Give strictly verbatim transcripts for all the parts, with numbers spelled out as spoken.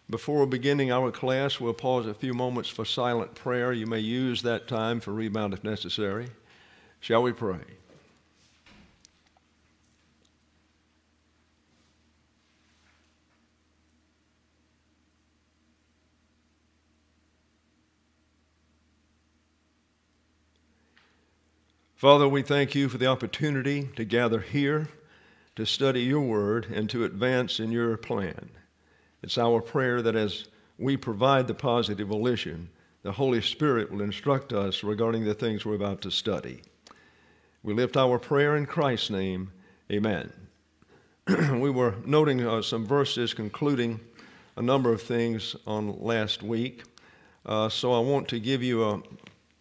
Before beginning our class, we'll pause a few moments for silent prayer. You may use that time for rebound if necessary. Shall we pray? Father, we thank you for the opportunity to gather here, to study your word, and to advance in your plan. It's our prayer that as we provide the positive volition, the Holy Spirit will instruct us regarding the things we're about to study. We lift our prayer in Christ's name. Amen. We were noting uh, some verses concluding a number of things on last week. Uh, so I want to give you a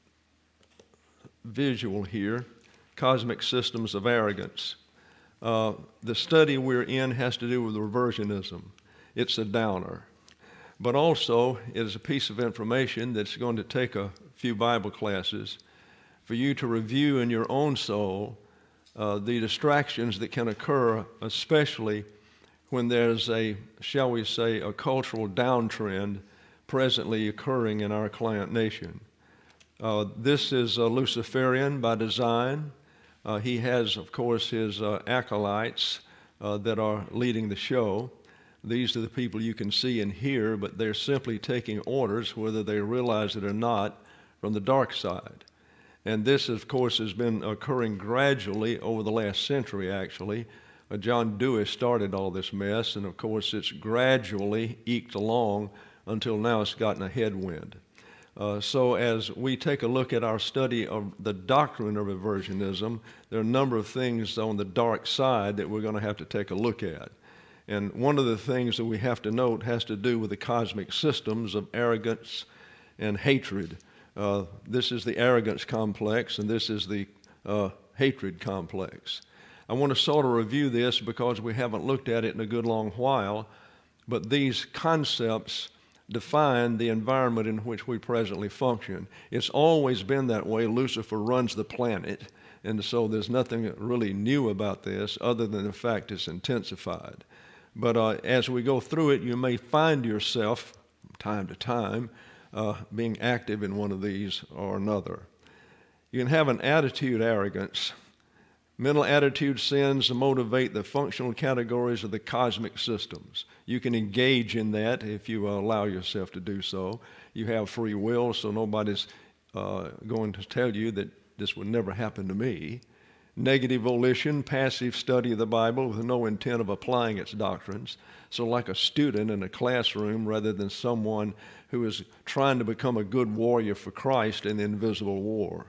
visual here, Cosmic Systems of Arrogance. Uh, the study we're in has to do with reversionism. It's a downer. But also, it is a piece of information that's going to take a few Bible classes for you to review in your own soul uh, the distractions that can occur, especially when there's a, shall we say, a cultural downtrend presently occurring in our client nation. Uh, this is a Luciferian by design. Uh, he has, of course, his uh, acolytes uh, that are leading the show. These are the people you can see and hear, but they're simply taking orders, whether they realize it or not, from the dark side. And this, of course, has been occurring gradually over the last century, actually. Uh, John Dewey started all this mess, and of course it's gradually eked along until now it's gotten a headwind. Uh, so as we take a look at our study of the doctrine of reversionism, there are a number of things on the dark side that we're going to have to take a look at. And one of the things that we have to note has to do with the cosmic systems of arrogance and hatred. Uh, this is the arrogance complex, and this is the uh, hatred complex. I want to sort of review this because we haven't looked at it in a good long while, but these concepts define the environment in which we presently function. It's always been that way. Lucifer runs the planet, and so there's nothing really new about this other than the fact it's intensified. But uh, as we go through it, you may find yourself, from time to time, uh, being active in one of these or another. You can have an attitude arrogance. Mental attitude sins motivate the functional categories of the cosmic systems. You can engage in that if you allow yourself to do so. You have free will, so nobody's uh, going to tell you that this would never happen to me. Negative volition, passive study of the Bible with no intent of applying its doctrines. So like a student in a classroom rather than someone who is trying to become a good warrior for Christ in the invisible war.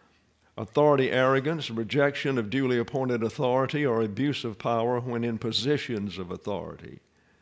Authority arrogance, rejection of duly appointed authority, or abuse of power when in positions of authority.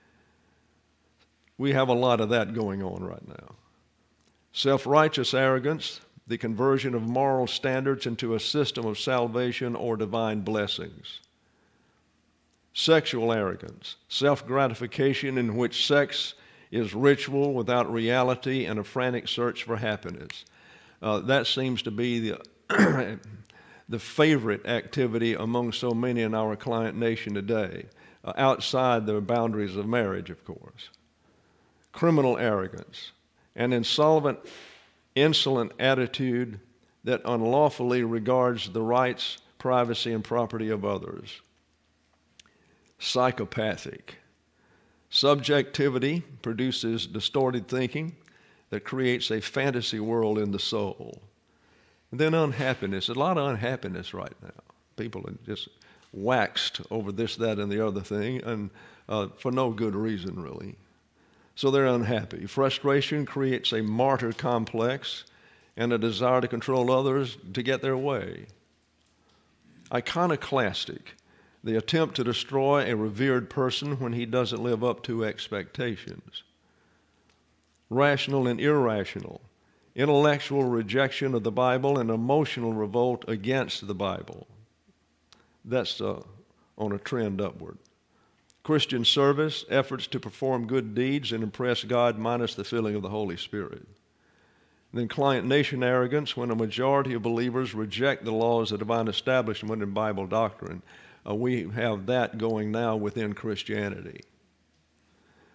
We have a lot of that going on right now. Self-righteous arrogance, the conversion of moral standards into a system of salvation or divine blessings. Sexual arrogance, self-gratification in which sex is ritual without reality and a frantic search for happiness. Uh, that seems to be the the favorite activity among so many in our client nation today, uh, outside the boundaries of marriage, of course. Criminal arrogance, an insolvent, insolent attitude that unlawfully regards the rights, privacy, and property of others. Psychopathic. Subjectivity produces distorted thinking that creates a fantasy world in the soul. And then unhappiness, a lot of unhappiness right now. People are just waxed over this, that, and the other thing, and uh, for no good reason, really. So they're unhappy. Frustration creates a martyr complex and a desire to control others to get their way. Iconoclastic, the attempt to destroy a revered person when he doesn't live up to expectations. Rational and irrational, intellectual rejection of the Bible and emotional revolt against the Bible. That's uh, on a trend upward. Christian service, efforts to perform good deeds and impress God minus the filling of the Holy Spirit. And then client nation arrogance, when a majority of believers reject the laws of divine establishment and Bible doctrine. Uh, we have that going now within Christianity.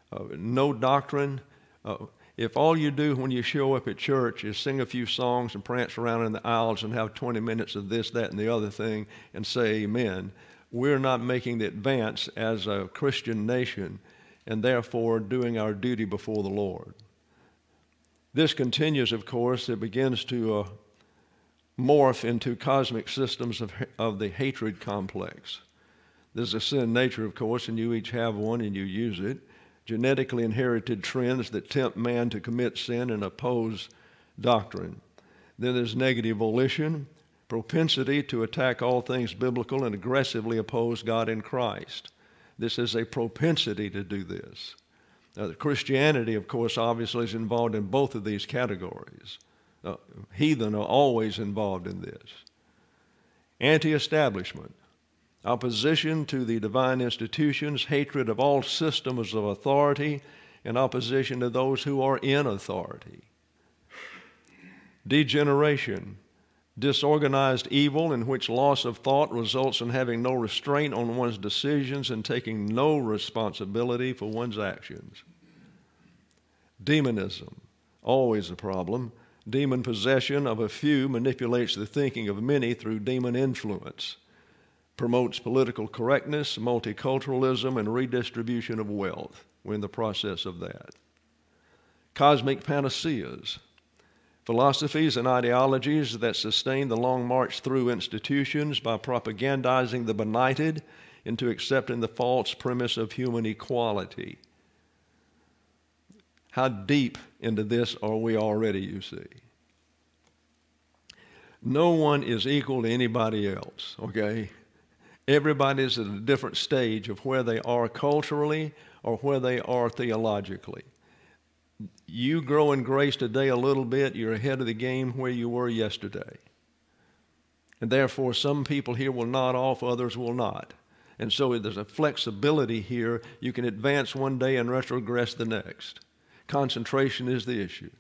uh, no doctrine. Uh, if all you do when you show up at church is sing a few songs and prance around in the aisles and have twenty minutes of this, that, and the other thing and say amen, we're not making the advance as a Christian nation and therefore doing our duty before the Lord. This continues, of course. It begins to uh, morph into cosmic systems of, of the hatred complex. There's a sin nature, of course, and you each have one and you use it. Genetically inherited trends that tempt man to commit sin and oppose doctrine. Then there's negative volition, propensity to attack all things biblical and aggressively oppose God in Christ. This is a propensity to do this. Now, Christianity, of course, obviously is involved in both of these categories. Uh, heathen are always involved in this. Anti-establishment, opposition to the divine institutions, hatred of all systems of authority, and opposition to those who are in authority. Degeneration, disorganized evil in which loss of thought results in having no restraint on one's decisions and taking no responsibility for one's actions. Demonism, always a problem. Demon possession of a few manipulates the thinking of many through demon influence, promotes political correctness, multiculturalism, and redistribution of wealth. We're in the process of that. Cosmic panaceas, philosophies and ideologies that sustain the long march through institutions by propagandizing the benighted into accepting the false premise of human equality. How deep into this are we already, you see? No one is equal to anybody else, okay? Everybody's at a different stage of where they are culturally or where they are theologically. You grow in grace today a little bit, you're ahead of the game where you were yesterday. And therefore, some people here will nod off, others will not. And so there's a flexibility here. You can advance one day and retrogress the next. Concentration is the issue.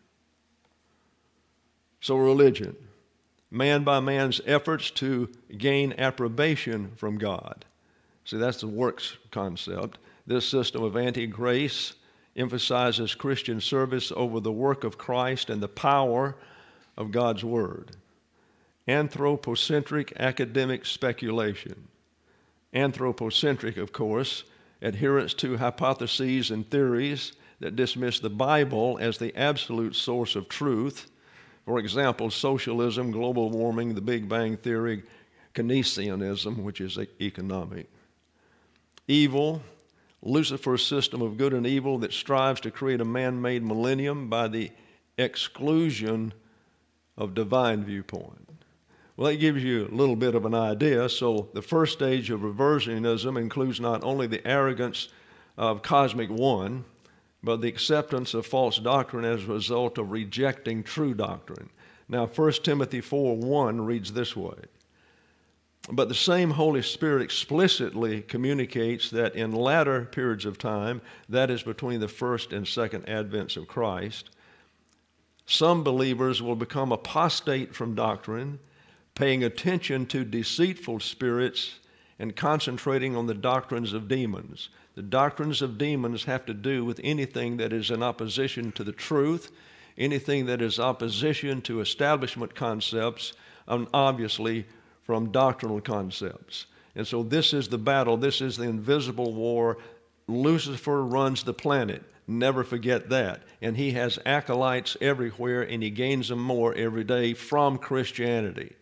So religion, man by man's efforts to gain approbation from God. See, that's the works concept. This system of anti-grace emphasizes Christian service over the work of Christ and the power of God's Word. Anthropocentric academic speculation. Anthropocentric, of course, adherence to hypotheses and theories that dismiss the Bible as the absolute source of truth. For example, socialism, global warming, the Big Bang Theory, Keynesianism, which is economic. Evil, Lucifer's system of good and evil that strives to create a man-made millennium by the exclusion of divine viewpoint. Well, that gives you a little bit of an idea. So the first stage of reversionism includes not only the arrogance of cosmic one, but the acceptance of false doctrine as a result of rejecting true doctrine. Now, First Timothy four one reads this way. But the same Holy Spirit explicitly communicates that in latter periods of time, that is between the first and second advents of Christ, some believers will become apostate from doctrine, paying attention to deceitful spirits and concentrating on the doctrines of demons. The doctrines of demons have to do with anything that is in opposition to the truth, anything that is opposition to establishment concepts, and obviously from doctrinal concepts. And so this is the battle. This is the invisible war. Lucifer runs the planet. Never forget that. And he has acolytes everywhere, and he gains them more every day from Christianity.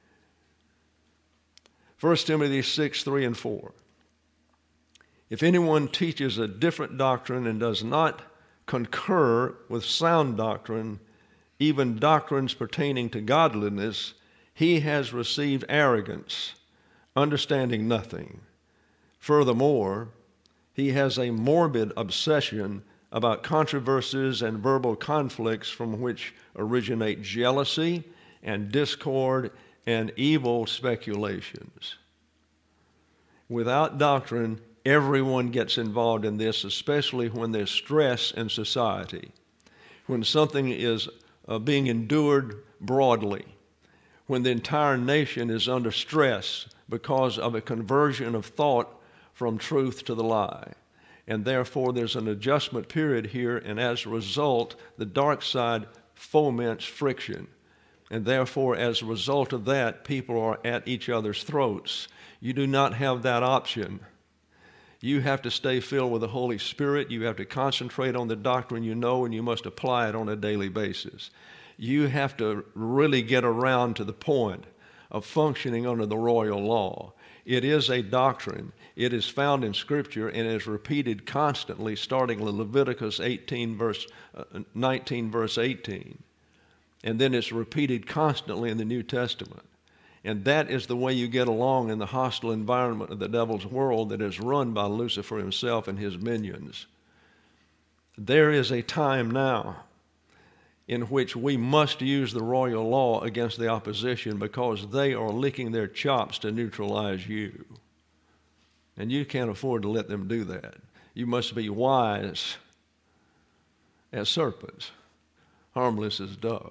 First Timothy six, three and four. If anyone teaches a different doctrine and does not concur with sound doctrine, even doctrines pertaining to godliness, he has received arrogance, understanding nothing. Furthermore, he has a morbid obsession about controversies and verbal conflicts from which originate jealousy and discord and evil speculations. Without doctrine, everyone gets involved in this, especially when there's stress in society, when something is uh, being endured broadly, when the entire nation is under stress because of a conversion of thought from truth to the lie. And therefore, there's an adjustment period here, and as a result, the dark side foments friction. And therefore, as a result of that, people are at each other's throats. You do not have that option. You have to stay filled with the Holy Spirit. You have to concentrate on the doctrine you know, and you must apply it on a daily basis. You have to really get around to the point of functioning under the royal law. It is a doctrine. It is found in Scripture and is repeated constantly, starting in Leviticus eighteen, verse uh, nineteen, verse eighteen. And then it's repeated constantly in the New Testament. And that is the way you get along in the hostile environment of the devil's world that is run by Lucifer himself and his minions. There is a time now in which we must use the royal law against the opposition because they are licking their chops to neutralize you. And you can't afford to let them do that. You must be wise as serpents, harmless as doves.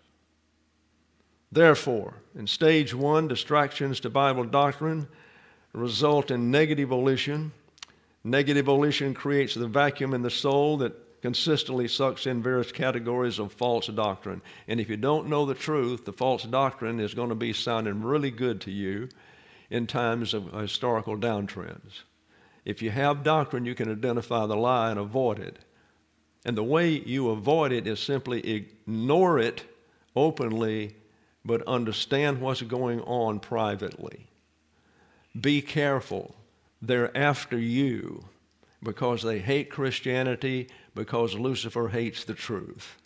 Therefore, in stage one, distractions to Bible doctrine result in negative volition. Negative volition creates the vacuum in the soul that consistently sucks in various categories of false doctrine. And if you don't know the truth, the false doctrine is going to be sounding really good to you in times of historical downtrends. If you have doctrine, you can identify the lie and avoid it. And the way you avoid it is simply ignore it openly, but understand what's going on privately. Be careful. They're after you because they hate Christianity, because Lucifer hates the truth.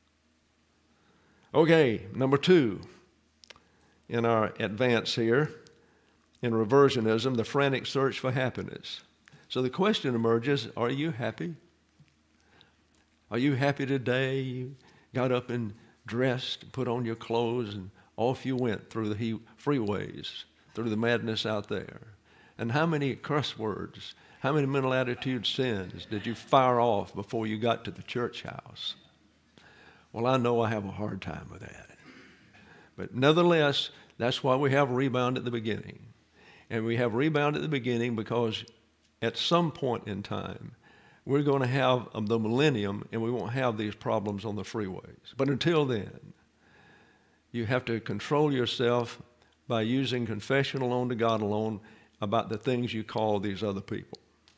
Okay, number two in our advance here, in reversionism, the frantic search for happiness. So the question emerges, are you happy? Are you happy today? You got up and dressed, put on your clothes, and off you went through the he- freeways, through the madness out there. And how many curse words, how many mental attitude sins did you fire off before you got to the church house? Well, I know I have a hard time with that. But nevertheless, that's why we have rebound at the beginning. And we have rebound at the beginning because at some point in time, we're going to have the millennium and we won't have these problems on the freeways. But until then, you have to control yourself by using confession alone to God alone about the things you call these other people.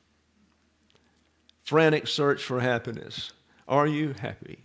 Frantic search for happiness. Are you happy?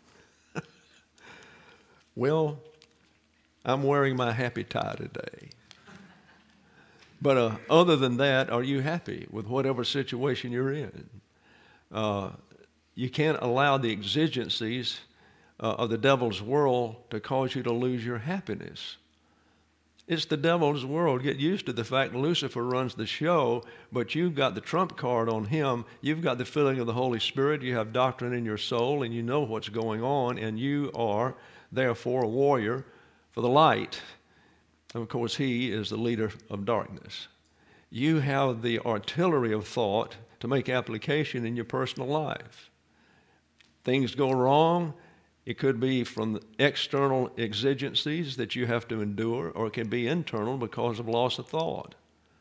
Well, I'm wearing my happy tie today. But uh, other than that, are you happy with whatever situation you're in? Uh, you can't allow the exigencies uh, of the devil's world to cause you to lose your happiness. It's the devil's world. Get used to the fact Lucifer runs the show, but you've got the trump card on him. You've got the filling of the Holy Spirit. You have doctrine in your soul, and you know what's going on, and you are, therefore, a warrior for the light. And of course, he is the leader of darkness. You have the artillery of thought to make application in your personal life. Things go wrong. It could be from external exigencies that you have to endure, or it can be internal because of loss of thought.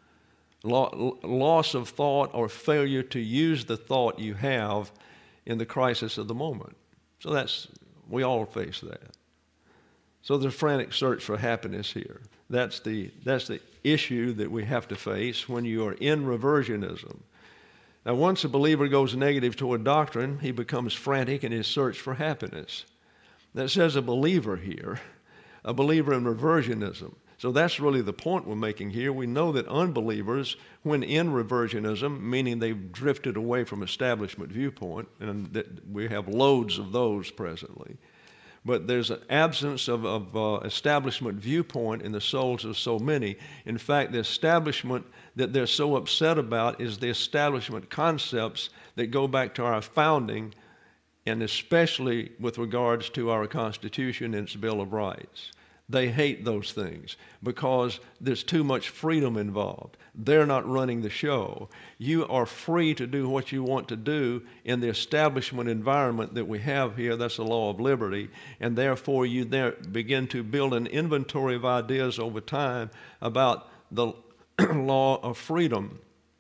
Loss of thought or failure to use the thought you have in the crisis of the moment. So that's, we all face that. So there's a frantic search for happiness here. That's the, that's the issue that we have to face when you are in reversionism. Now, once a believer goes negative toward doctrine, he becomes frantic in his search for happiness. That says a believer here, a believer in reversionism. So that's really the point we're making here. We know that unbelievers, when in reversionism, meaning they've drifted away from establishment viewpoint, and that we have loads of those presently, but there's an absence of, of uh, establishment viewpoint in the souls of so many. In fact, the establishment that they're so upset about is the establishment concepts that go back to our founding, and especially with regards to our Constitution and its Bill of Rights. They hate those things because there's too much freedom involved. They're not running the show. You are free to do what you want to do in the establishment environment that we have here. That's the law of liberty. And therefore, you there begin to build an inventory of ideas over time about the law of freedom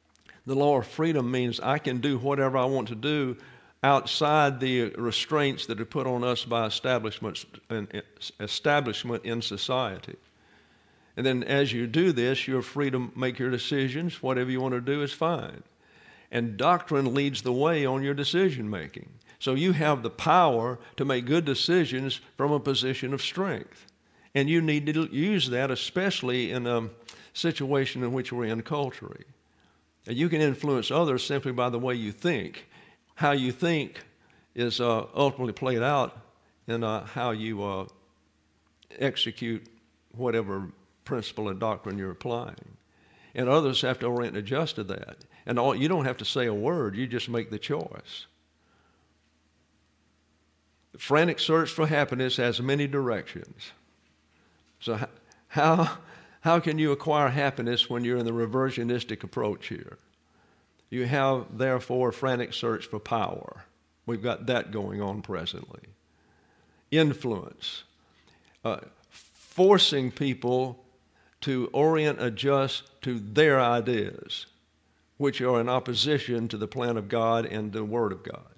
The law of freedom means I can do whatever I want to do outside the restraints that are put on us by establishments and establishment in society. And then as you do this, you're free to make your decisions. Whatever you want to do is fine. And doctrine leads the way on your decision making. So you have the power to make good decisions from a position of strength. And you need to use that, especially in a situation in which we're in culturally. You can influence others simply by the way you think. How you think is uh, ultimately played out in uh, how you uh, execute whatever principle and doctrine you're applying. And others have to orient and adjust to that. And all, you don't have to say a word, you just make the choice. The frantic search for happiness has many directions. So how, how can you acquire happiness when you're in the reversionistic approach here? You have, therefore, a frantic search for power. We've got that going on presently. Influence. Uh, forcing people to orient, adjust to their ideas, which are in opposition to the plan of God and the Word of God.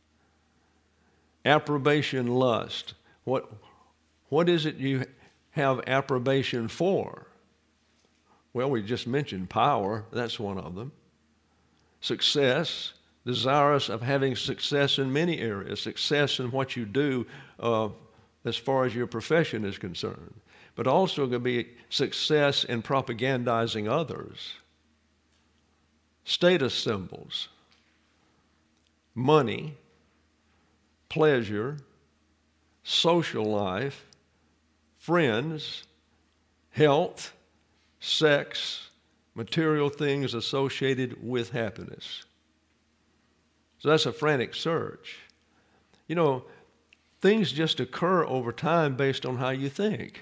Approbation lust. What, what is it you have approbation for? Well, we just mentioned power. That's one of them. Success, desirous of having success in many areas, success in what you do uh, as far as your profession is concerned, but also going to be success in propagandizing others. Status symbols, money, pleasure, social life, friends, health, sex, material things associated with happiness. So that's a frantic search. You know, things just occur over time based on how you think.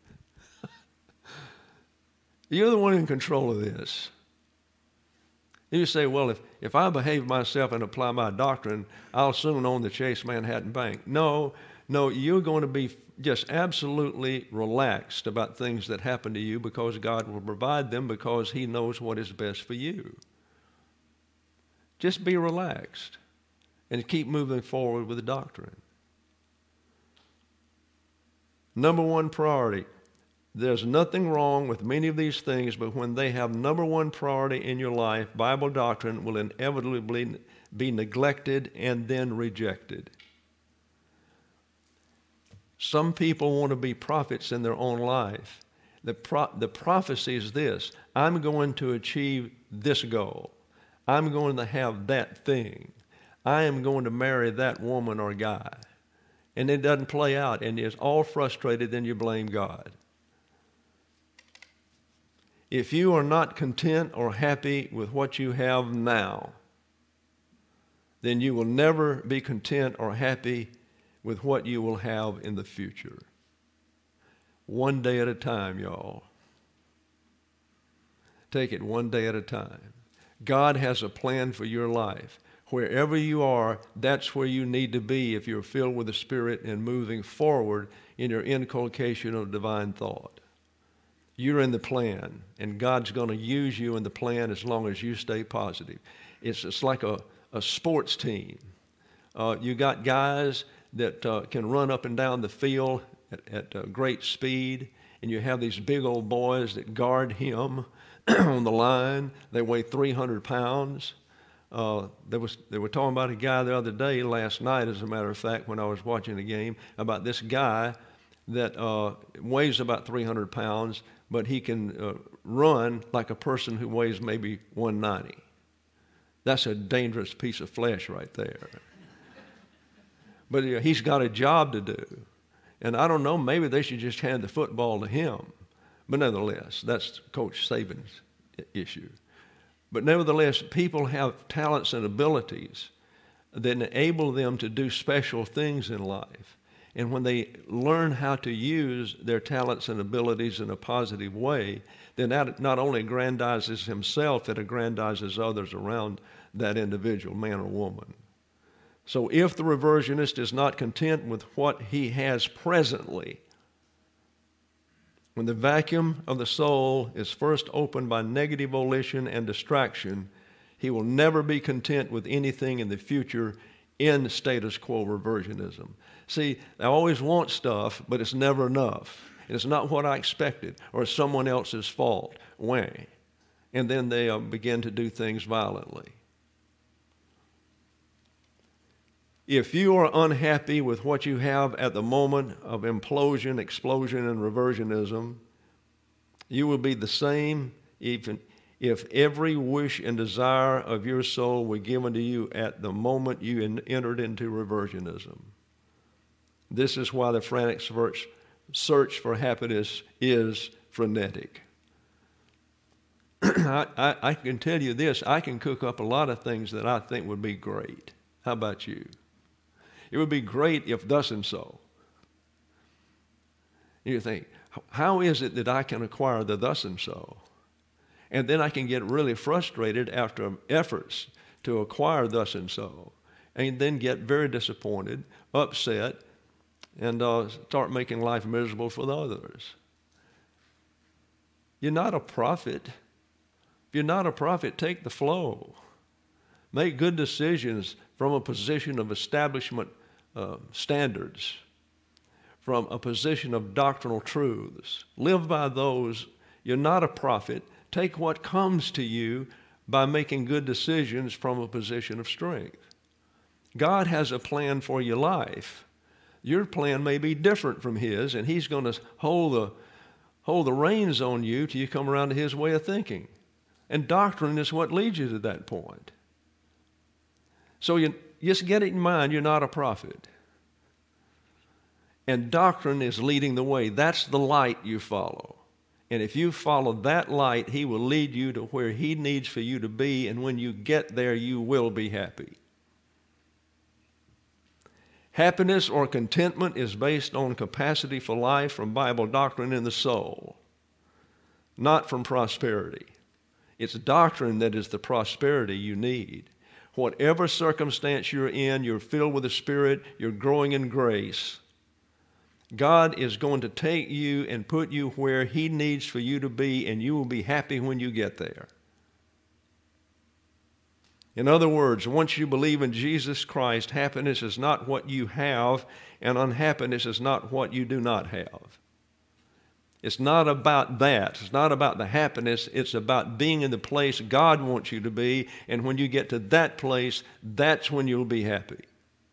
You're the one in control of this. You say, well, if, if I behave myself and apply my doctrine, I'll soon own the Chase Manhattan Bank. No, no, you're going to be just absolutely relaxed about things that happen to you because God will provide them because He knows what is best for you. Just be relaxed and keep moving forward with the doctrine. Number one priority. There's nothing wrong with many of these things, but when they have number one priority in your life, Bible doctrine will inevitably be neglected and then rejected. Some people want to be prophets in their own life. The, pro- the prophecy is this: I'm going to achieve this goal. I'm going to have that thing. I am going to marry that woman or guy. And it doesn't play out, and it's all frustrated, then you blame God. If you are not content or happy with what you have now, then you will never be content or happy with what you will have in the future. One day at a time, y'all. Take it one day at a time. God has a plan for your life. Wherever you are, that's where you need to be if you're filled with the Spirit and moving forward in your inculcation of divine thought. You're in the plan, and God's going to use you in the plan as long as you stay positive. It's, it's like a, a sports team. Uh, you got guys that uh, can run up and down the field at, at uh, great speed, and you have these big old boys that guard him on the line. They weigh three hundred pounds. Uh, there was, they were talking about a guy the other day, last night, as a matter of fact, when I was watching the game, about this guy that uh, weighs about three hundred pounds, but he can uh, run like a person who weighs maybe one ninety. That's a dangerous piece of flesh right there. But uh, he's got a job to do. And I don't know, maybe they should just hand the football to him. But nevertheless, that's Coach Saban's issue. But nevertheless, people have talents and abilities that enable them to do special things in life. And when they learn how to use their talents and abilities in a positive way, then that not only aggrandizes himself, it aggrandizes others around that individual, man or woman. So if the reversionist is not content with what he has presently, when the vacuum of the soul is first opened by negative volition and distraction, He will never be content with anything in the future in status quo reversionism. See, I always want stuff, but it's never enough. It's not what I expected, or it's someone else's fault. Wah. And then they uh, begin to do things violently. If you are unhappy with what you have at the moment of implosion, explosion, and reversionism, you will be the same even if every wish and desire of your soul were given to you at the moment you en- entered into reversionism. This is why the frantic search, search for happiness is frenetic. I, I, I can tell you this, I can cook up a lot of things that I think would be great. How about you? It would be great if thus and so. You think, how is it that I can acquire the thus and so? And then I can get really frustrated after efforts to acquire thus and so, and then get very disappointed, upset, and uh, start making life miserable for the others. You're not a prophet. If you're not a prophet, take the flow. Make good decisions from a position of establishment uh, standards, from a position of doctrinal truths. Live by those. You're not a prophet. Take what comes to you by making good decisions from a position of strength. God has a plan for your life. Your plan may be different from His, and He's going to hold the, hold the reins on you till you come around to His way of thinking. And doctrine is what leads you to that point. So you just get it in mind, you're not a prophet. And doctrine is leading the way. That's the light you follow. And if you follow that light, He will lead you to where He needs for you to be, and when you get there, you will be happy. Happiness or contentment is based on capacity for life from Bible doctrine in the soul, not from prosperity. It's doctrine that is the prosperity you need. Whatever circumstance you're in, you're filled with the Spirit, you're growing in grace. God is going to take you and put you where He needs for you to be, and you will be happy when you get there. In other words, once you believe in Jesus Christ, happiness is not what you have, and unhappiness is not what you do not have. It's not about that. It's not about the happiness. It's about being in the place God wants you to be, and when you get to that place, that's when you'll be happy.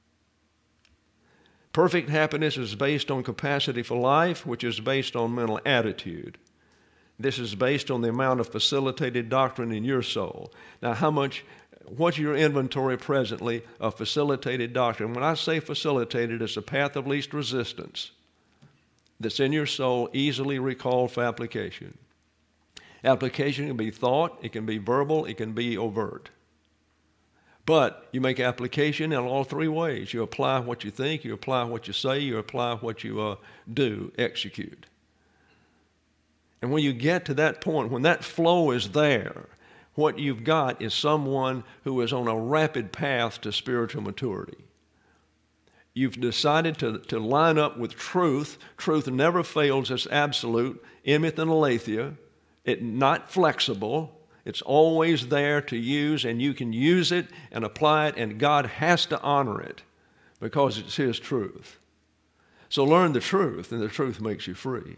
Perfect happiness is based on capacity for life, which is based on mental attitude. This is based on the amount of facilitated doctrine in your soul. Now, how much, what's your inventory presently of facilitated doctrine? When I say facilitated, it's a path of least resistance that's in your soul, easily recalled for application. Application can be thought, it can be verbal, it can be overt. But you make application in all three ways. You apply what you think, you apply what you say, you apply what you uh, do, execute. And when you get to that point, when that flow is there, what you've got is someone who is on a rapid path to spiritual maturity. You've decided to, to line up with truth. Truth never fails. It's absolute. Emeth and aletheia. It's not flexible. It's always there to use, and you can use it and apply it, and God has to honor it because it's His truth. So learn the truth, and the truth makes you free.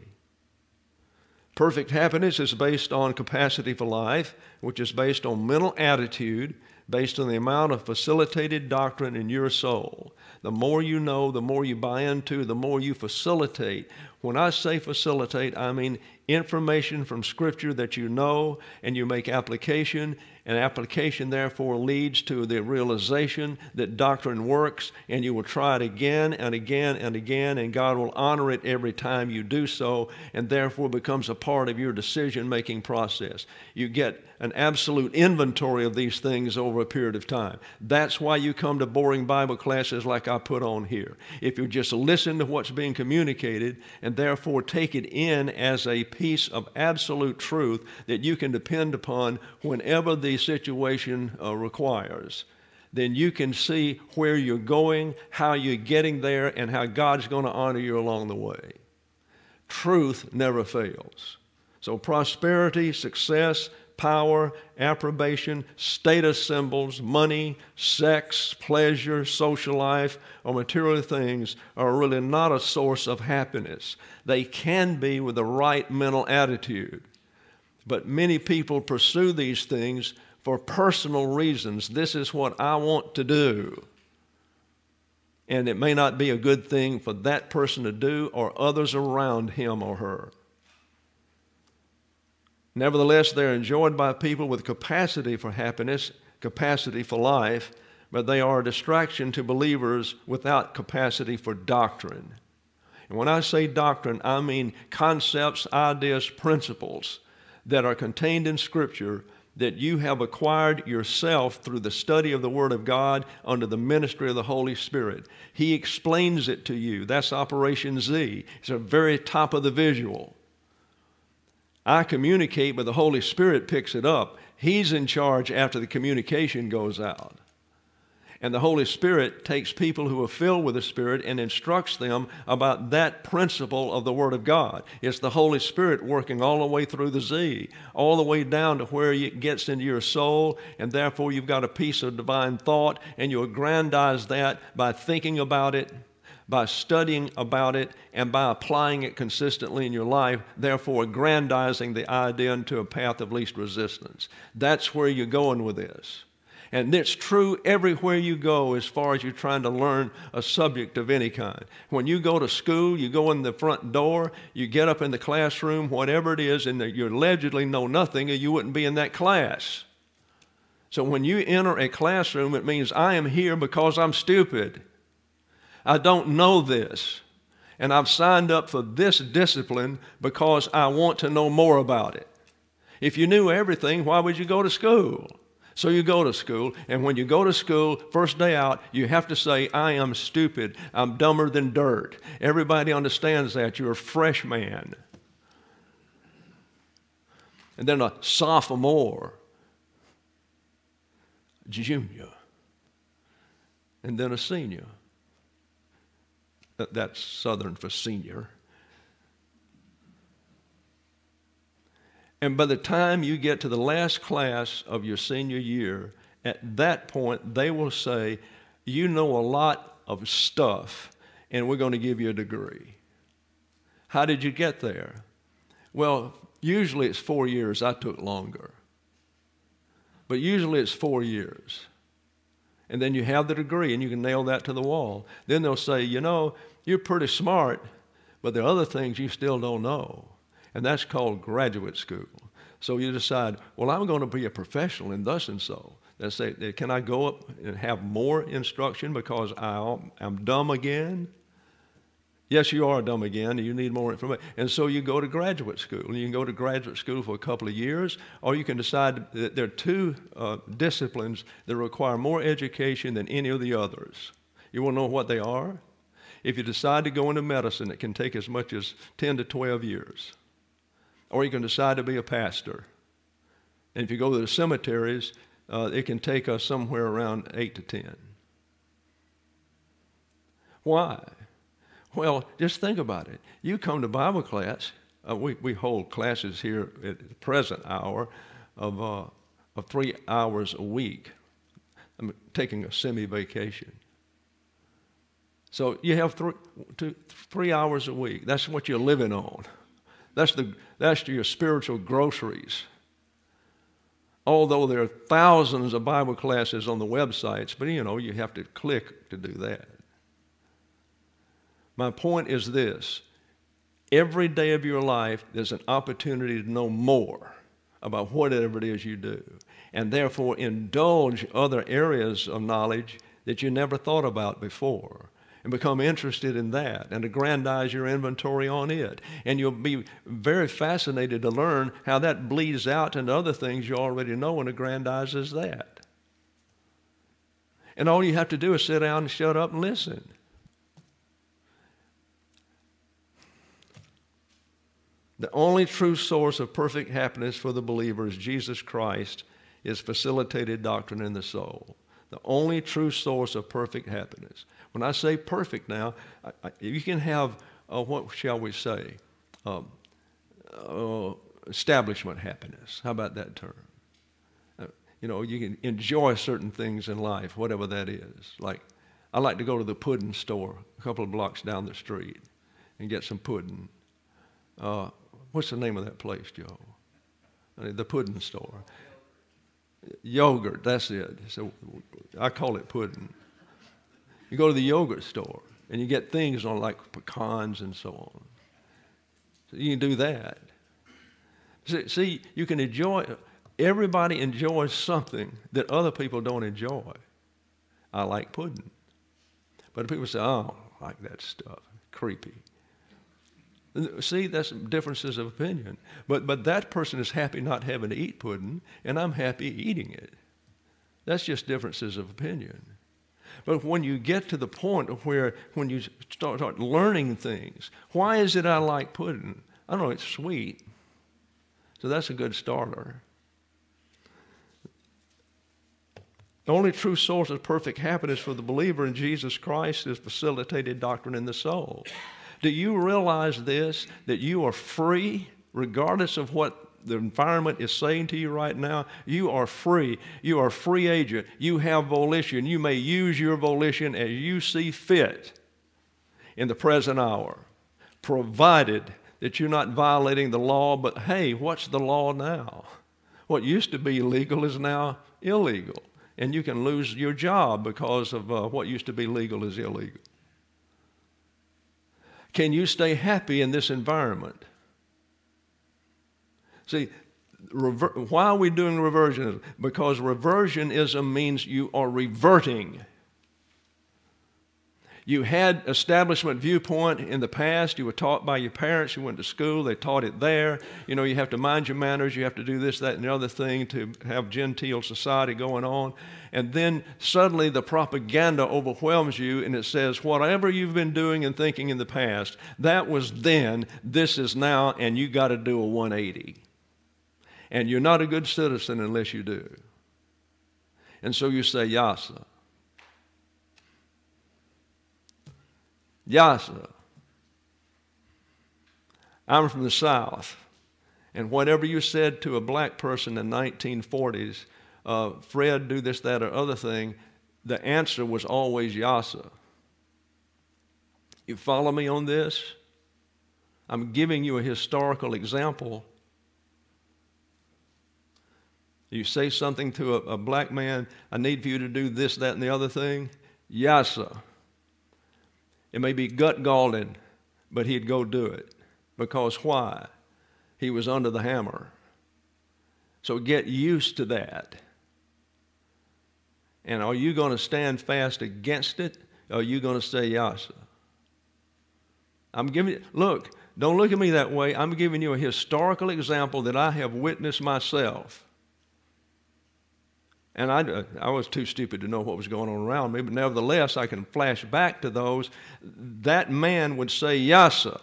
Perfect happiness is based on capacity for life, which is based on mental attitude, based on the amount of facilitated doctrine in your soul. The more you know, the more you buy into, the more you facilitate. When I say facilitate, I mean information from Scripture that you know, and you make application, and application therefore leads to the realization that doctrine works, and you will try it again and again and again, and God will honor it every time you do so, and therefore becomes a part of your decision-making process. You get an absolute inventory of these things over a period of time. That's why you come to boring Bible classes like I put on here. If you just listen to what's being communicated and therefore take it in as a piece of absolute truth that you can depend upon whenever the situation uh, requires, then you can see where you're going, how you're getting there, and how God's going to honor you along the way. Truth never fails. So prosperity, success, power, approbation, status symbols, money, sex, pleasure, social life, or material things are really not a source of happiness. They can be with the right mental attitude. But many people pursue these things for personal reasons. This is what I want to do. And it may not be a good thing for that person to do or others around him or her. Nevertheless, they're enjoyed by people with capacity for happiness, capacity for life, but they are a distraction to believers without capacity for doctrine. And when I say doctrine, I mean concepts, ideas, principles that are contained in Scripture that you have acquired yourself through the study of the Word of God under the ministry of the Holy Spirit. He explains it to you. That's Operation Z. It's the very top of the visual. I communicate, but the Holy Spirit picks it up. He's in charge after the communication goes out. And the Holy Spirit takes people who are filled with the Spirit and instructs them about that principle of the Word of God. It's the Holy Spirit working all the way through the Z, all the way down to where it gets into your soul, and therefore you've got a piece of divine thought, and you aggrandize that by thinking about it, by studying about it, and by applying it consistently in your life, therefore aggrandizing the idea into a path of least resistance. That's where you're going with this. And it's true everywhere you go as far as you're trying to learn a subject of any kind. When you go to school, you go in the front door, you get up in the classroom, whatever it is, and you allegedly know nothing, or you wouldn't be in that class. So when you enter a classroom, it means I am here because I'm stupid. I don't know this. And I've signed up for this discipline because I want to know more about it. If you knew everything, why would you go to school? So you go to school, and when you go to school, first day out, you have to say, I am stupid. I'm dumber than dirt. Everybody understands that. You're a freshman. And then a sophomore, junior, and then a senior. That's Southern for senior. And by the time you get to the last class of your senior year, at that point, they will say, you know a lot of stuff, and we're going to give you a degree. How did you get there? Well, usually it's four years. I took longer. But usually it's four years. And then you have the degree, and you can nail that to the wall. Then they'll say, you know, you're pretty smart, but there are other things you still don't know. And that's called graduate school. So you decide, well, I'm going to be a professional in thus and so. They say, can I go up and have more instruction because I'm dumb again? Yes, you are dumb again, and you need more information. And so you go to graduate school. And you can go to graduate school for a couple of years, or you can decide that there are two uh, disciplines that require more education than any of the others. You want to know what they are? If you decide to go into medicine, it can take as much as ten to twelve years. Or you can decide to be a pastor. And if you go to the cemeteries, uh, it can take us somewhere around eight to ten. Why? Well, just think about it. You come to Bible class. Uh, we, we hold classes here at the present hour of, uh, of three hours a week. I'm taking a semi-vacation. So you have three, two, three hours a week. That's what you're living on. That's the that's your spiritual groceries. Although there are thousands of Bible classes on the websites, but you know, you have to click to do that. My point is this. Every day of your life, there's an opportunity to know more about whatever it is you do. And therefore, indulge other areas of knowledge that you never thought about before. And become interested in that and aggrandize your inventory on it. And you'll be very fascinated to learn how that bleeds out into other things you already know and aggrandizes that. And all you have to do is sit down and shut up and listen. The only true source of perfect happiness for the believer is Jesus Christ, is facilitated doctrine in the soul. The only true source of perfect happiness. When I say perfect now, I, I, you can have, uh, what shall we say, um, uh, establishment happiness. How about that term? Uh, you know, you can enjoy certain things in life, whatever that is. Like, I like to go to the pudding store a couple of blocks down the street and get some pudding. Uh, what's the name of that place, Joe? Uh, the pudding store. Yogurt, that's it. So I call it pudding. You go to the yogurt store and you get things on like pecans and so on. So you can do that. See, see, you can enjoy, everybody enjoys something that other people don't enjoy. I like pudding. But people say, oh, I don't like that stuff. Creepy. See, that's differences of opinion. But but that person is happy not having to eat pudding, and I'm happy eating it. That's just differences of opinion. But when you get to the point of where, when you start, start learning things, why is it I like pudding? I don't know, it's sweet. So that's a good starter. The only true source of perfect happiness for the believer in Jesus Christ is facilitated doctrine in the soul. Do you realize this, that you are free, regardless of what the environment is saying to you right now? You are free. You are a free agent. You have volition. You may use your volition as you see fit in the present hour, provided that you're not violating the law. But hey, what's the law now? What used to be legal is now illegal. And you can lose your job because of uh, what used to be legal is illegal. Can you stay happy in this environment? See, rever- why are we doing reversionism? Because reversionism means you are reverting. You had establishment viewpoint in the past. You were taught by your parents. You went to school. They taught it there. You know, you have to mind your manners. You have to do this, that, and the other thing to have genteel society going on. And then suddenly the propaganda overwhelms you, and it says, whatever you've been doing and thinking in the past, that was then, this is now, and you got to do a one eighty. And you're not a good citizen unless you do. And so you say, Yasa. Yasa. I'm from the South, and whatever you said to a black person in the nineteen forties, uh, Fred, do this, that, or other thing, the answer was always Yasa. You follow me on this? I'm giving you a historical example. You say something to a, a black man, I need for you to do this, that, and the other thing. Yasa. It may be gut-galling, but he'd go do it. Because why? He was under the hammer. So get used to that. And are you going to stand fast against it, or are you going to say Yasa? I'm giving you, look, don't look at me that way. I'm giving you a historical example that I have witnessed myself. And I, I was too stupid to know what was going on around me, but nevertheless, I can flash back to those. That man would say, Yasa,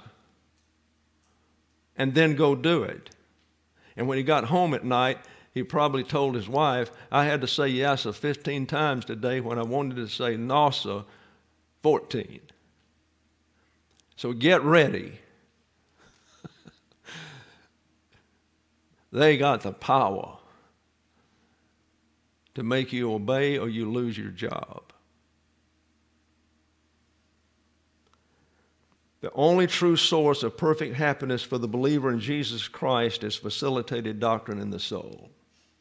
and then go do it. And when he got home at night, he probably told his wife, I had to say Yasa fifteen times today when I wanted to say Nasa fourteen. So get ready. They got the power to make you obey or you lose your job. The only true source of perfect happiness for the believer in Jesus Christ is facilitated doctrine in the soul.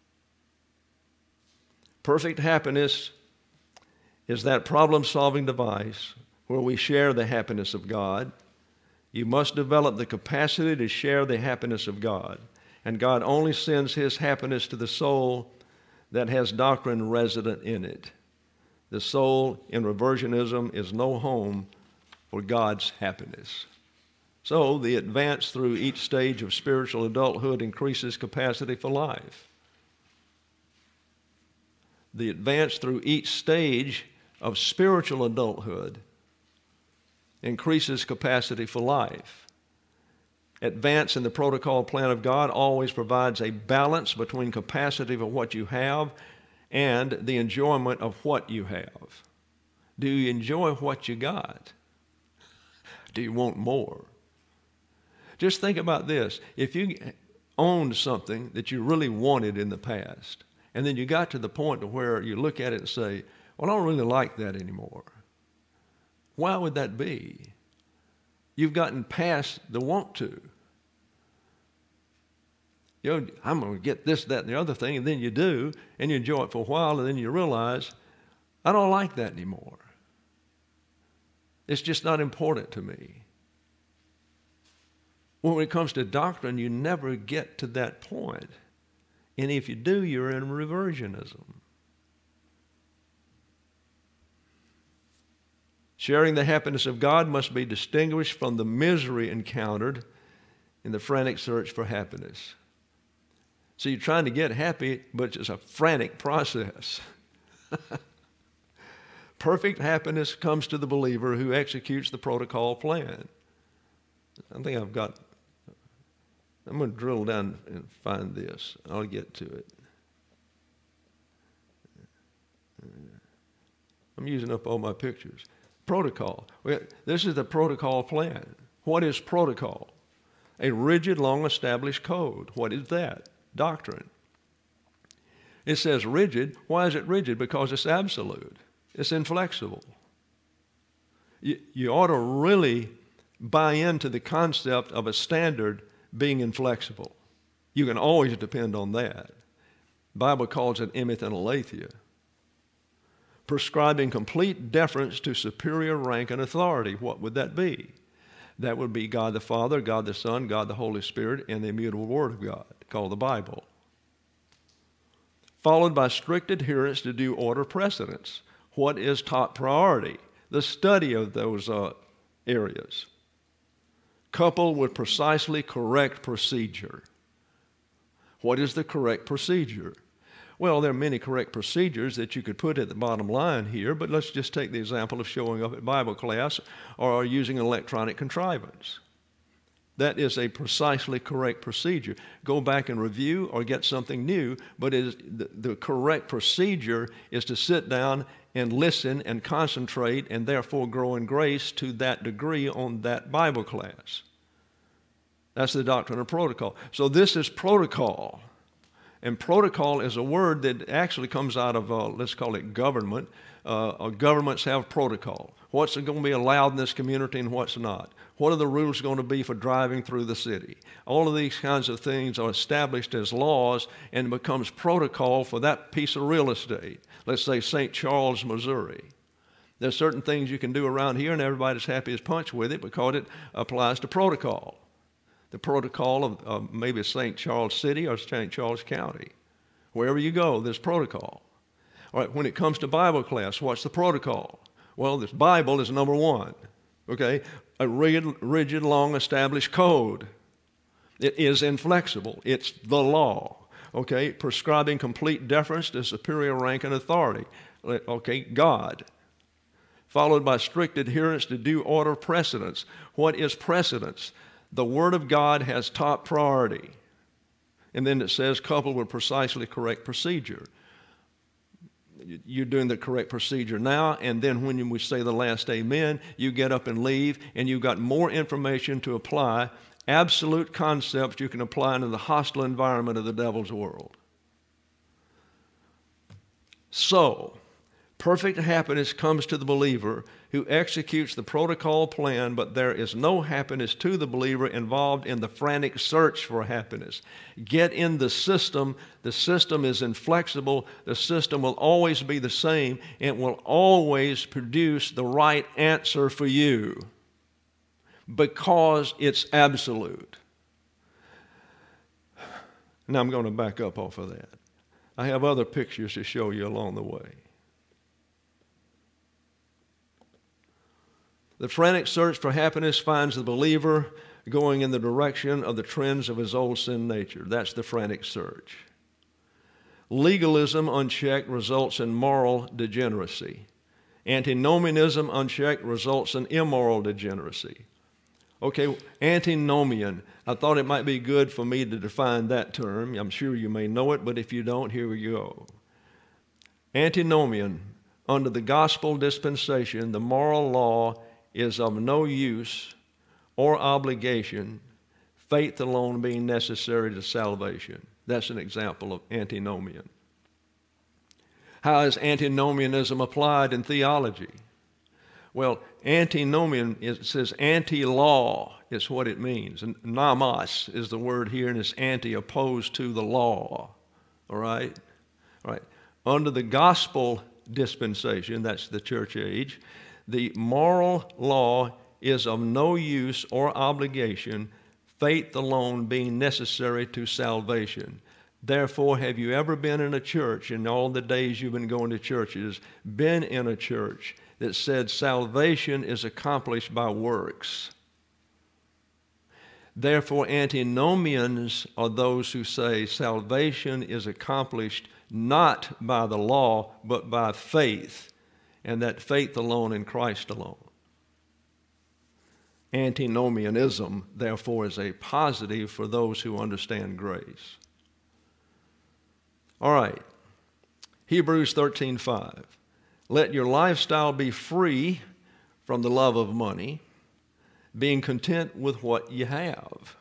Perfect happiness is that problem-solving device where we share the happiness of God. You must develop the capacity to share the happiness of God. And God only sends His happiness to the soul that has doctrine resident in it. The soul in reversionism is no home for God's happiness. So the advance through each stage of spiritual adulthood increases capacity for life. The advance through each stage of spiritual adulthood increases capacity for life. Advance in the protocol plan of God always provides a balance between capacity for what you have and the enjoyment of what you have. Do you enjoy what you got? Do you want more? Just think about this. If you, owned something that you really wanted in the past. And then you got to the point to where you look at it and say, well, I don't really like that anymore. Why would that be? You've gotten past the want to. You know, I'm going to get this, that, and the other thing, and then you do, and you enjoy it for a while, and then you realize, I don't like that anymore. It's just not important to me. Well, when it comes to doctrine, you never get to that point. And if you do, you're in reversionism. Sharing the happiness of God must be distinguished from the misery encountered in the frantic search for happiness. So you're trying to get happy, but it's a frantic process. Perfect happiness comes to the believer who executes the protocol plan. I think I've got, I'm going to drill down and find this. I'll get to it. I'm using up all my pictures. Protocol. This is the protocol plan. What is protocol? A rigid, long-established code. What is that? Doctrine. It says rigid. Why is it rigid? Because it's absolute. It's inflexible. You, you ought to really buy into the concept of a standard being inflexible. You can always depend on that. The Bible calls it emeth and aletheia. Prescribing complete deference to superior rank and authority. What would that be? That would be God the Father, God the Son, God the Holy Spirit, and the immutable Word of God, called the Bible. Followed by strict adherence to due order precedence. What is top priority? The study of those uh, areas. Coupled with precisely correct procedure. What is the correct procedure? Well, there are many correct procedures that you could put at the bottom line here, but let's just take the example of showing up at Bible class or using an electronic contrivance. That is a precisely correct procedure. Go back and review or get something new, but it is the, the correct procedure is to sit down and listen and concentrate and therefore grow in grace to that degree on that Bible class. That's the doctrine of protocol. So this is protocol. And protocol is a word that actually comes out of, uh, let's call it government. Uh, governments have protocol. What's going to be allowed in this community and what's not? What are the rules going to be for driving through the city? All of these kinds of things are established as laws and it becomes protocol for that piece of real estate. Let's say Saint Charles, Missouri. There's certain things you can do around here and everybody's happy as punch with it because it applies to protocol. The protocol of uh, maybe Saint Charles City or Saint Charles County. Wherever you go, there's protocol. All right, when it comes to Bible class, what's the protocol? Well, this Bible is number one, okay? A rigid, rigid long-established code. It is inflexible. It's the law, okay? Prescribing complete deference to superior rank and authority, okay? God. Followed by strict adherence to due order precedence. What is precedence? The Word of God has top priority. And then it says, coupled with precisely correct procedure. You're doing the correct procedure now, and then when we say the last amen, you get up and leave, and you've got more information to apply, absolute concepts you can apply into the hostile environment of the devil's world. So, perfect happiness comes to the believer who executes the protocol plan, but there is no happiness to the believer involved in the frantic search for happiness. Get in the system. The system is inflexible. The system will always be the same. It will always produce the right answer for you because it's absolute. Now I'm going to back up off of that. I have other pictures to show you along the way. The frantic search for happiness finds the believer going in the direction of the trends of his old sin nature. That's the frantic search. Legalism unchecked results in moral degeneracy. Antinomianism unchecked results in immoral degeneracy. Okay, antinomian. I thought it might be good for me to define that term. I'm sure you may know it, but if you don't, here we go. Antinomian. Under the gospel dispensation, the moral law is of no use or obligation faith alone being necessary to salvation. That's an example of antinomian. How is antinomianism applied in theology? Well, antinomian, it says anti-law is what it means. And nomos is the word here, and it's anti, opposed to the law. All right? All right. Under the gospel dispensation, that's the church age, the moral law is of no use or obligation, faith alone being necessary to salvation. Therefore, have you ever been in a church, in all the days you've been going to churches, been in a church that said salvation is accomplished by works? Therefore, antinomians are those who say salvation is accomplished not by the law, but by faith, and that faith alone in Christ alone. Antinomianism, therefore, is a positive for those who understand grace. All right, Hebrews thirteen five. Let your lifestyle be free from the love of money, being content with what you have.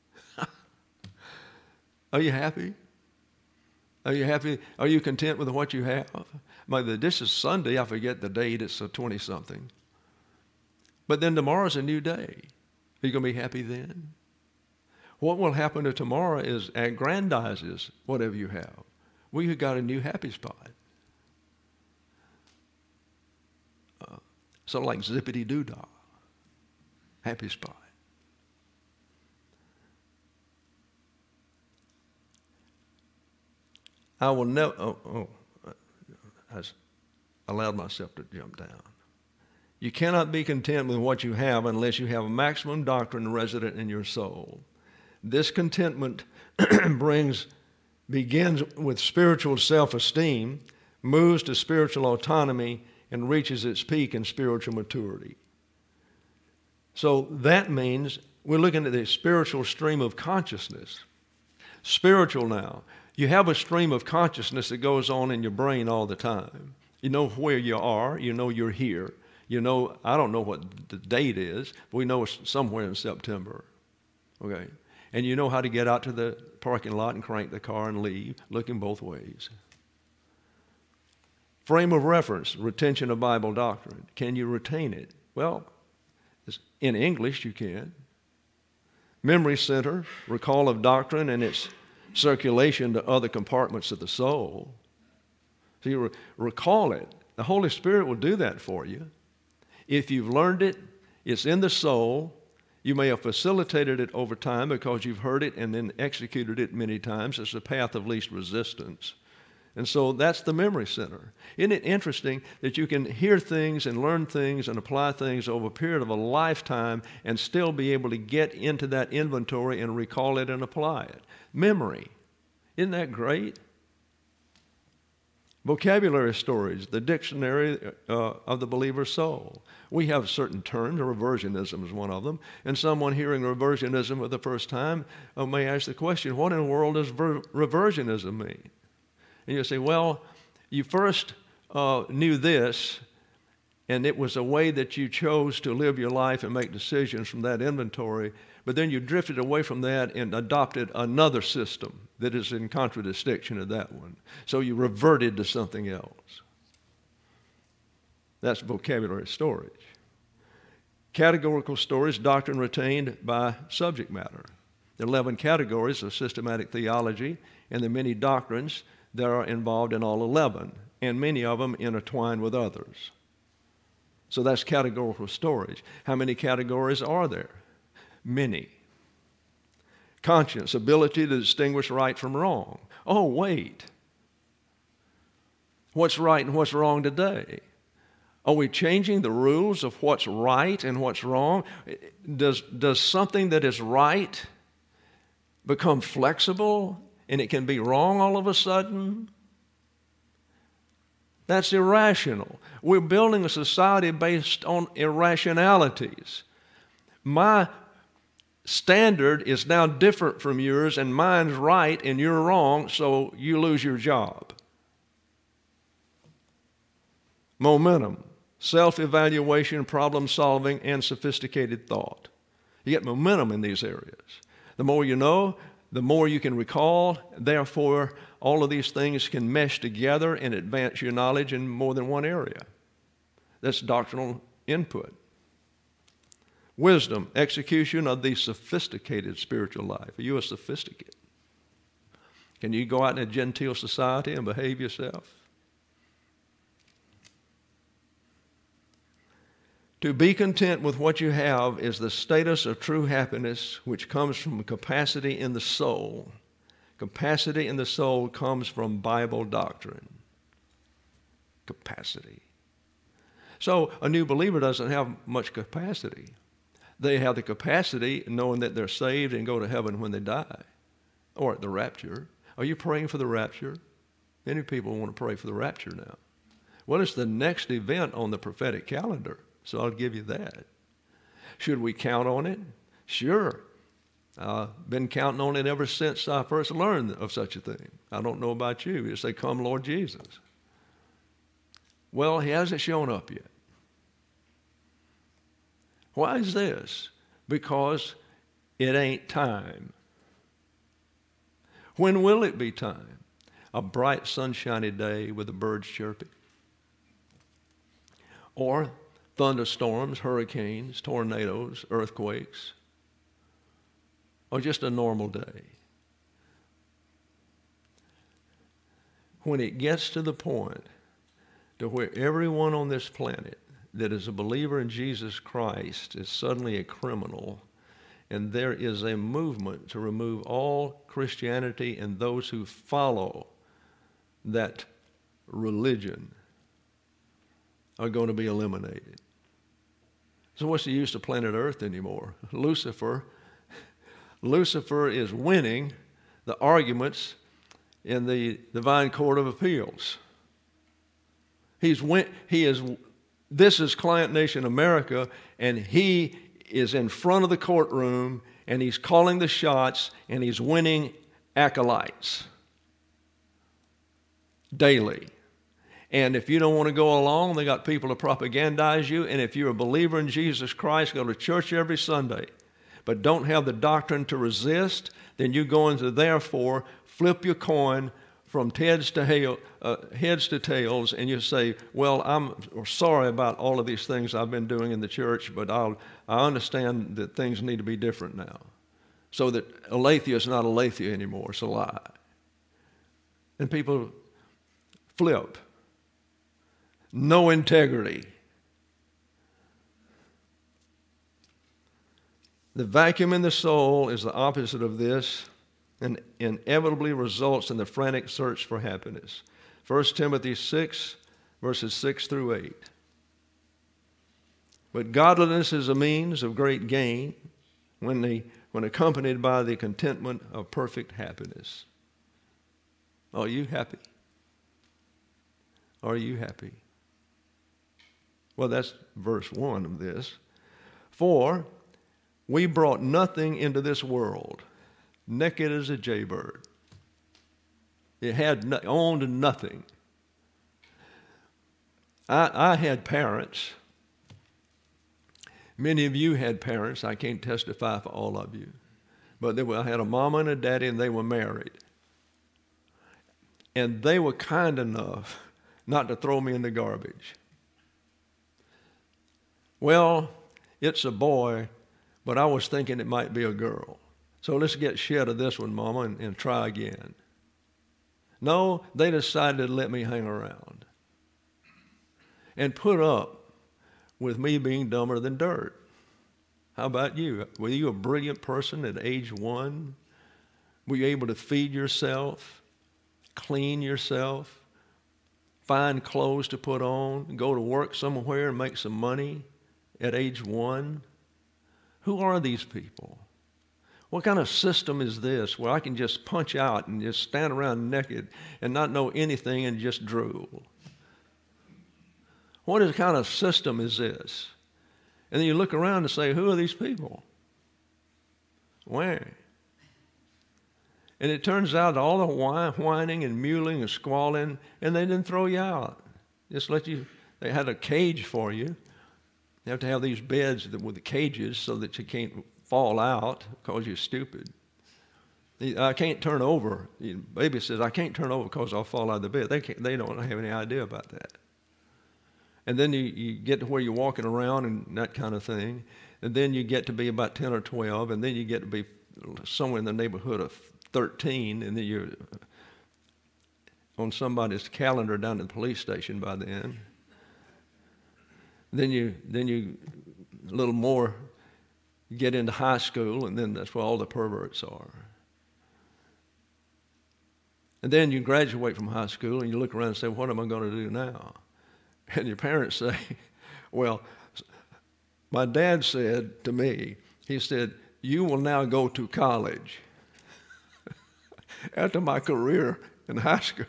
Are you happy? Are you happy? Are you content with what you have? Maybe this is Sunday, I forget the date, it's a twenty-something. But then tomorrow's a new day. Are you going to be happy then? What will happen to tomorrow is aggrandizes whatever you have. We have got a new happy spot. Uh, sort of like zippity-doo-dah. Happy spot. I will never, oh, oh, I allowed myself to jump down. You cannot be content with what you have unless you have a maximum doctrine resident in your soul. This contentment brings, begins with spiritual self-esteem, moves to spiritual autonomy, and reaches its peak in spiritual maturity. So that means we're looking at the spiritual stream of consciousness. Spiritual now. You have a stream of consciousness that goes on in your brain all the time. You know where you are. You know you're here. You know, I don't know what the date is, but we know it's somewhere in September. Okay? And you know how to get out to the parking lot and crank the car and leave, looking both ways. Frame of reference, retention of Bible doctrine. Can you retain it? Well, in English you can. Memory center, recall of doctrine and its circulation to other compartments of the soul. So you re- recall it. The Holy Spirit will do that for you. If you've learned it, it's in the soul. You may have facilitated it over time because you've heard it and then executed it many times. It's the path of least resistance. And so that's the memory center. Isn't it interesting that you can hear things and learn things and apply things over a period of a lifetime and still be able to get into that inventory and recall it and apply it? Memory. Isn't that great? Vocabulary storage, the dictionary uh, of the believer's soul. We have certain terms, reversionism is one of them, and someone hearing reversionism for the first time uh, may ask the question, what in the world does ver- reversionism mean? And you say, well, you first uh, knew this, and it was a way that you chose to live your life and make decisions from that inventory, but then you drifted away from that and adopted another system that is in contradistinction to that one. So you reverted to something else. That's vocabulary storage. Categorical storage, doctrine retained by subject matter. There are eleven categories of systematic theology, and the many doctrines that are involved in all eleven, and many of them intertwine with others. So that's categorical storage. How many categories are there? Many. Conscience, ability to distinguish right from wrong. Oh, wait. What's right and what's wrong today? Are we changing the rules of what's right and what's wrong? Does, does something that is right become flexible and it can be wrong all of a sudden? That's irrational. We're building a society based on irrationalities. My standard is now different from yours, and mine's right and you're wrong, so you lose your job. Momentum, self-evaluation, problem-solving, and sophisticated thought. You get momentum in these areas. The more you know, the more you can recall. Therefore, all of these things can mesh together and advance your knowledge in more than one area. That's doctrinal input. Wisdom, execution of the sophisticated spiritual life. Are you a sophisticate? Can you go out in a genteel society and behave yourself? To be content with what you have is the status of true happiness, which comes from capacity in the soul. Capacity in the soul comes from Bible doctrine. Capacity. So a new believer doesn't have much capacity. They have the capacity knowing that they're saved and go to heaven when they die, or at the rapture. Are you praying for the rapture? Many people want to pray for the rapture now. Well, it's the next event on the prophetic calendar. So I'll give you that. Should we count on it? Sure. I've been counting on it ever since I first learned of such a thing. I don't know about you. You say, come, Lord Jesus. Well, he hasn't shown up yet. Why is this? Because it ain't time. When will it be time? A bright, sunshiny day with the birds chirping? Or thunderstorms, hurricanes, tornadoes, earthquakes, or just a normal day? When it gets to the point to where everyone on this planet that is a believer in Jesus Christ is suddenly a criminal, and there is a movement to remove all Christianity and those who follow that religion are going to be eliminated. So what's the use of planet Earth anymore? Lucifer, Lucifer is winning the arguments in the divine court of appeals. He's win, he is, this is Client Nation America, and he is in front of the courtroom, and he's calling the shots, and he's winning acolytes daily. And if you don't want to go along, they got people to propagandize you. And if you're a believer in Jesus Christ, go to church every Sunday, but don't have the doctrine to resist, then you go into therefore, flip your coin from heads to, hail, uh, heads to tails, and you say, well, I'm sorry about all of these things I've been doing in the church, but I'll, I understand that things need to be different now. So that aletheia is not aletheia anymore, it's a lie. And people flip. No integrity. The vacuum in the soul is the opposite of this and inevitably results in the frantic search for happiness. First Timothy six, verses six through eight. But godliness is a means of great gain when, the, when accompanied by the contentment of perfect happiness. Are you happy? Are you happy? Well, that's verse one of this. For we brought nothing into this world, naked as a jaybird. It had no, owned nothing. I, I had parents. Many of you had parents. I can't testify for all of you. But they were, I had a mama and a daddy, and they were married. And they were kind enough not to throw me in the garbage. Well, it's a boy, but I was thinking it might be a girl. So let's get shed of this one, Mama, and, and try again. No, they decided to let me hang around and put up with me being dumber than dirt. How about you? Were you a brilliant person at age one? Were you able to feed yourself, clean yourself, find clothes to put on, go to work somewhere and make some money at age one? Who are these people? What kind of system is this where I can just punch out and just stand around naked and not know anything and just drool? What is, kind of system is this? And then you look around and say, who are these people? Where? And it turns out all the whining and mewling and squalling, and they didn't throw you out. Just let you, they had a cage for you. You have to have these beds with the cages so that you can't fall out because you're stupid. He, I can't turn over. He, baby says, I can't turn over because I'll fall out of the bed. They, can't, they don't have any idea about that. And then you, you get to where you're walking around and that kind of thing. And then you get to be about ten or twelve, and then you get to be somewhere in the neighborhood of thirteen, and then you're on somebody's calendar down at the police station by then. Then you, then you, a little more, get into high school, and then that's where all the perverts are. And then you graduate from high school, and you look around and say, what am I going to do now? And your parents say, well, my dad said to me, he said, you will now go to college. After my career in high school.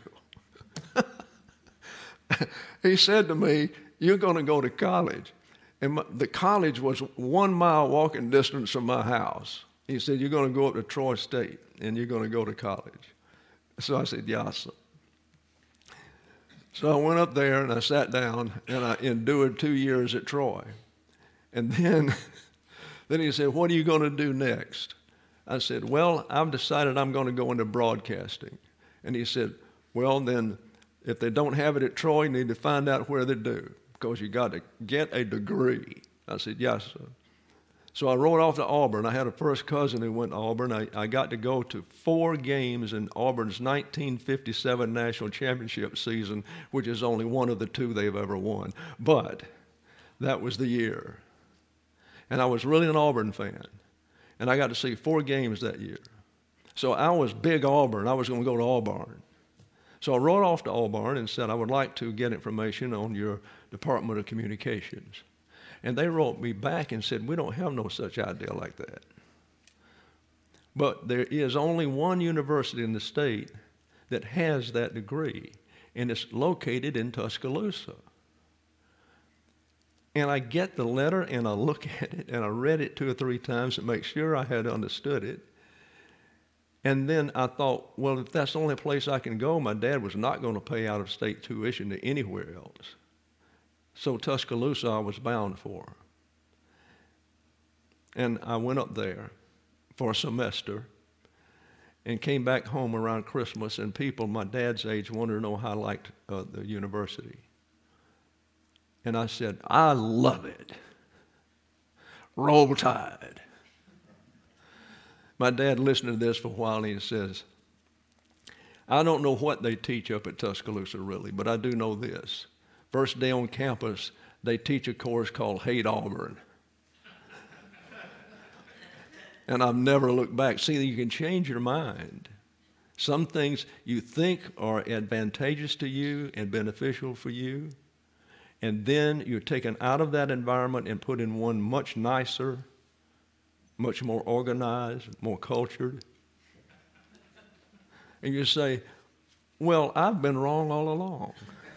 He said to me, you're going to go to college. And my, the college was one mile walking distance from my house. He said, you're going to go up to Troy State, and you're going to go to college. So I said, yes, sir. So I went up there, and I sat down, and I endured two years at Troy. And then, then he said, what are you going to do next? I said, well, I've decided I'm going to go into broadcasting. And he said, well, then, if they don't have it at Troy, you need to find out where they do, because you got to get a degree. I said, yes, sir. So I rode off to Auburn. I had a first cousin who went to Auburn. I, I got to go to four games in Auburn's nineteen fifty-seven national championship season, which is only one of the two they've ever won. But that was the year. And I was really an Auburn fan. And I got to see four games that year. So I was big Auburn. I was going to go to Auburn. So I wrote off to Auburn and said, I would like to get information on your Department of Communications. And they wrote me back and said, we don't have no such idea like that. But there is only one university in the state that has that degree, and it's located in Tuscaloosa. And I get the letter, and I look at it, and I read it two or three times to make sure I had understood it. And then I thought, well, if that's the only place I can go, my dad was not going to pay out-of-state tuition to anywhere else. So Tuscaloosa I was bound for. And I went up there for a semester and came back home around Christmas, and people my dad's age wanted to know how I liked uh, the university. And I said, I love it. Roll Tide. My dad listened to this for a while, and he says, I don't know what they teach up at Tuscaloosa really, but I do know this. First day on campus, they teach a course called Hate Auburn. And I've never looked back. See, you can change your mind. Some things you think are advantageous to you and beneficial for you, and then you're taken out of that environment and put in one much nicer, much more organized, more cultured. And you say, well, I've been wrong all along.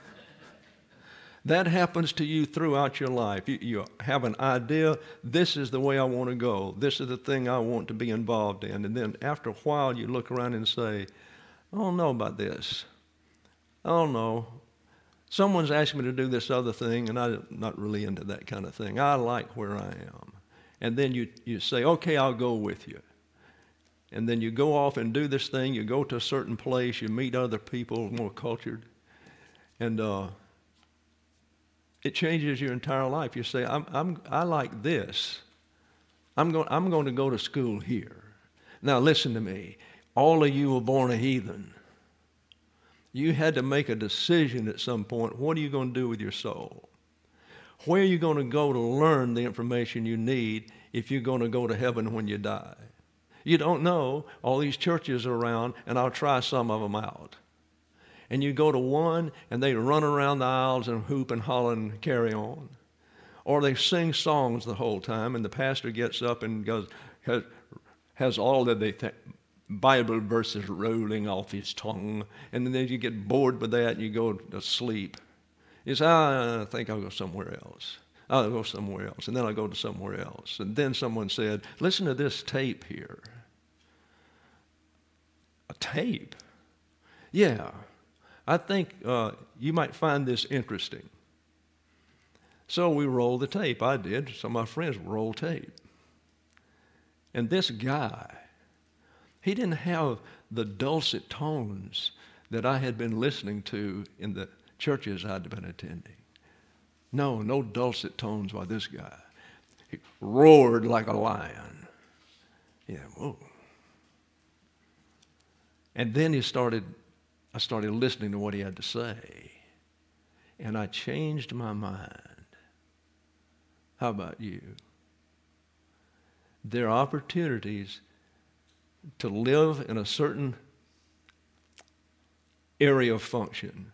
That happens to you throughout your life. You, you have an idea, this is the way I want to go. This is the thing I want to be involved in. And then after a while, you look around and say, I don't know about this. I don't know. Someone's asked me to do this other thing, and I'm not really into that kind of thing. I like where I am. And then you, you say, okay, I'll go with you. And then you go off and do this thing. You go to a certain place. You meet other people, more cultured. And uh, it changes your entire life. You say, I'm, I'm, I like this. I'm going, I'm going to go to school here. Now, listen to me. All of you were born a heathen. You had to make a decision at some point. What are you going to do with your soul? Where are you going to go to learn the information you need if you're going to go to heaven when you die? You don't know. All these churches are around, and I'll try some of them out. And you go to one, and they run around the aisles and hoop and holler and carry on. Or they sing songs the whole time, and the pastor gets up and goes, has, has all of the th- Bible verses rolling off his tongue, and then you get bored with that, and you go to sleep. You say, oh, I think I'll go somewhere else. I'll go somewhere else, and then I'll go to somewhere else. And then someone said, listen to this tape here. A tape? Yeah. I think uh, you might find this interesting. So we rolled the tape. I did. Some of my friends rolled tape. And this guy He didn't have the dulcet tones that I had been listening to in the churches I'd been attending. No, no dulcet tones by this guy. He roared like a lion. Yeah, whoa. And then he started, I started listening to what he had to say. And I changed my mind. How about you? There are opportunities to live in a certain area of function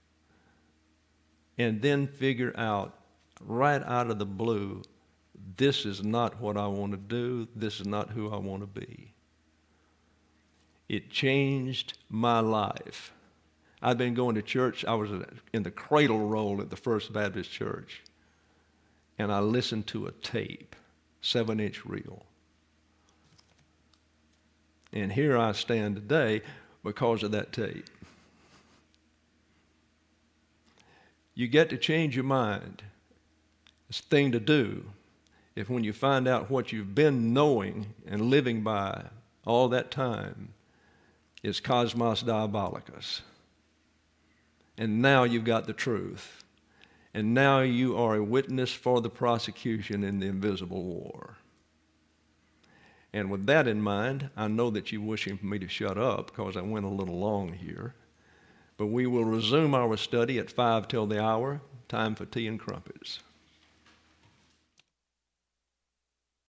and then figure out right out of the blue, this is not what I want to do, this is not who I want to be. It changed my life. I'd been going to church, I was in the cradle roll at the First Baptist Church, and I listened to a tape, seven-inch reel. And here I stand today because of that tape. You get to change your mind. It's a thing to do if when you find out what you've been knowing and living by all that time is cosmos diabolicus. And now you've got the truth. And now you are a witness for the prosecution in the invisible war. And with that in mind, I know that you're wishing for me to shut up because I went a little long here. But we will resume our study at five till the hour. Time for tea and crumpets.